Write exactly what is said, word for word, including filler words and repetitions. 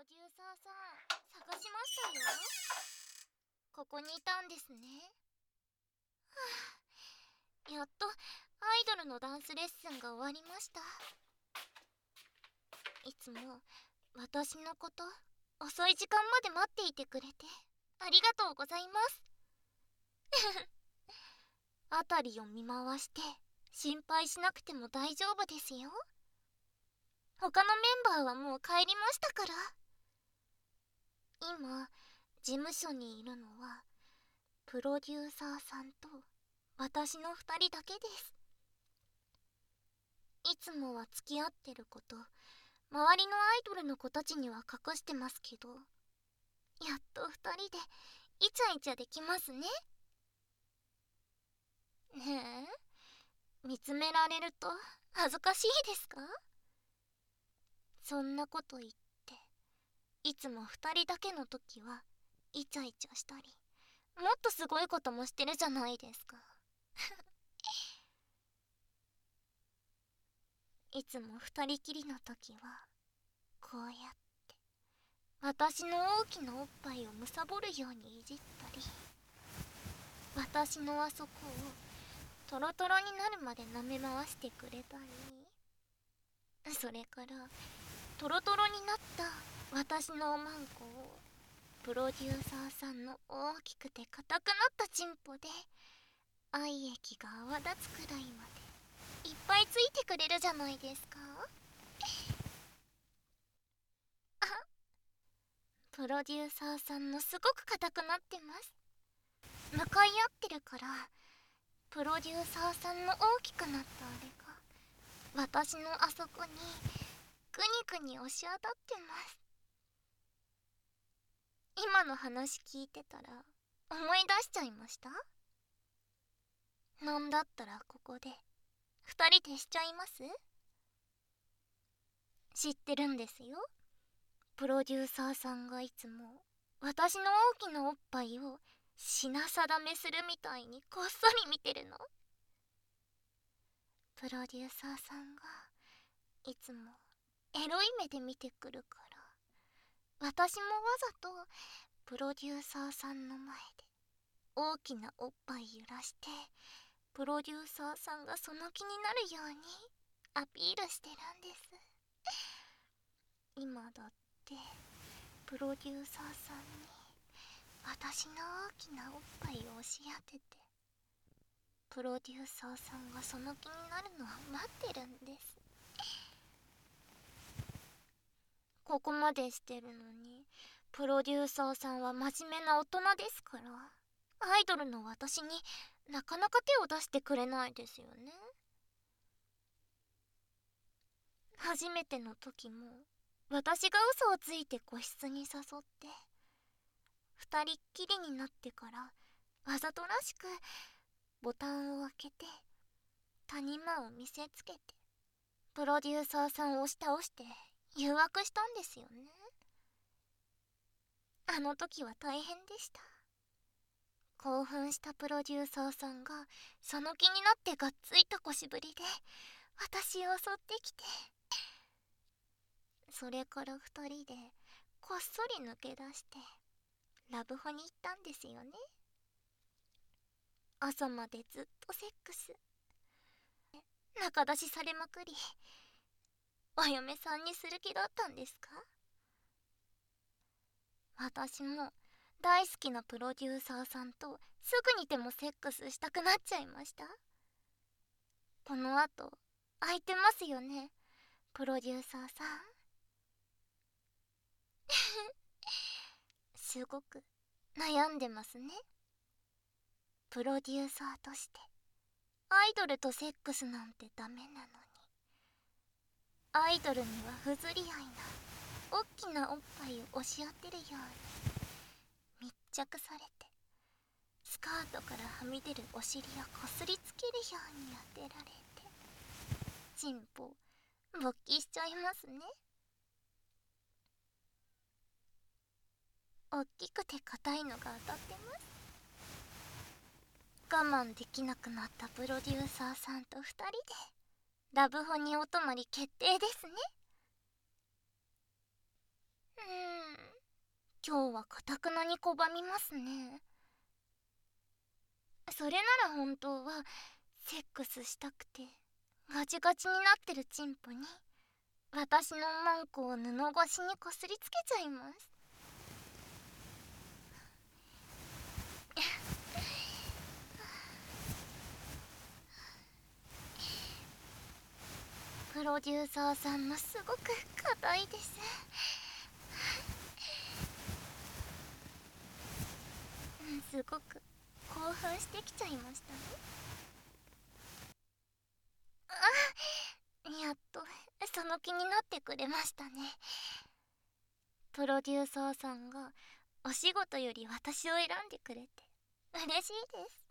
ロデューサーさん、探しましたよ。ここにいたんですね。はあ、やっとアイドルのダンスレッスンが終わりました。いつも私のこと遅い時間まで待っていてくれてありがとうございます。辺りを見回して心配しなくても大丈夫ですよ。他のメンバーはもう帰りましたから。今事務所にいるのはプロデューサーさんと私のふたりだけです。いつもは付き合ってること、周りのアイドルの子たちには隠してますけど、やっとふたりでイチャイチャできますね。ねえ、見つめられると恥ずかしいですか？そんなこと言って、いつもふたりだけの時はイチャイチャしたり、もっとすごいこともしてるじゃないですか。いつも二人きりの時はこうやって私の大きなおっぱいをむさぼるようにいじったり、私のあそこをトロトロになるまで舐め回してくれたり、それからトロトロになった私のおまんこをプロデューサーさんの大きくて硬くなったチンポで愛液が泡立つくらいまでいっぱいついてくれるじゃないですか。あ、プロデューサーさんのすごく硬くなってます。向かい合ってるからプロデューサーさんの大きくなったあれが私のあそこにグニグニ押し当たってます。今の話聞いてたら思い出しちゃいました。なんだったらここで二人でしちゃいます？知ってるんですよ。プロデューサーさんがいつも私の大きなおっぱいを品定めするみたいにこっそり見てるの。プロデューサーさんがいつもエロい目で見てくるから、私もわざとプロデューサーさんの前で大きなおっぱい揺らしてプロデューサーさんがその気になるようにアピールしてるんです。今だってプロデューサーさんに私の大きなおっぱいを押し当てて、プロデューサーさんがその気になるのを待ってるんです。ここまでしてるのにプロデューサーさんは真面目な大人ですから、アイドルの私になかなか手を出してくれないですよね。初めての時も私が嘘をついて個室に誘って二人っきりになってからわざとらしくボタンを開けて谷間を見せつけてプロデューサーさんを押し倒して誘惑したんですよね。あの時は大変でした。興奮したプロデューサーさんがその気になってがっついた腰振りで私を襲ってきて、それから二人でこっそり抜け出してラブホに行ったんですよね。朝までずっとセックス、仲出しされまくり、お嫁さんにする気だったんですか？私も大好きなプロデューサーさんとすぐにでもセックスしたくなっちゃいました。この後空いてますよね、プロデューサーさん。すごく悩んでますね。プロデューサーとしてアイドルとセックスなんてダメなのに、アイドルには不釣り合いなおっきなおっぱいを押し当てるように密着されて、スカートからはみ出るお尻をこすりつけるように当てられて、チンポ勃起しちゃいますね。おっきくて硬いのが当たってます。我慢できなくなったプロデューサーさんとふたりでラブホにお泊まり決定ですね。うーん今日はかたくなに拒みますね。それなら本当はセックスしたくてガチガチになってるチンポに私のマンコを布越しにこすりつけちゃいます。プロデューサーさんのすごく硬いです。すごく興奮してきちゃいましたね。あ、やっとその気になってくれましたね。プロデューサーさんがお仕事より私を選んでくれて嬉しいです。